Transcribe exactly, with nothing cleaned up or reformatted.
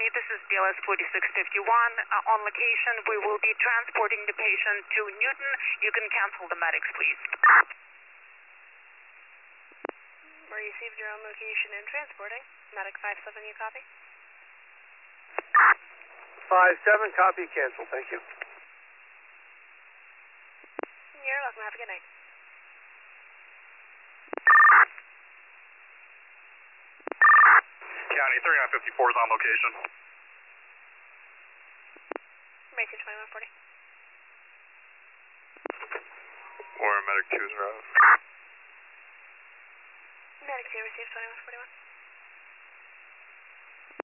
County. This is B L S forty-six fifty-one. Uh, on location, we will be transporting the patient to Newton. You can cancel the medics, please. We received your own location and transporting. Medic five seven, you copy? five seven, copy, cancel, thank you. You're welcome, have a good night. County, thirty-nine fifty-four is on location. American twenty-one forty. Or medic two is arrived. Medic two received twenty-one forty-one.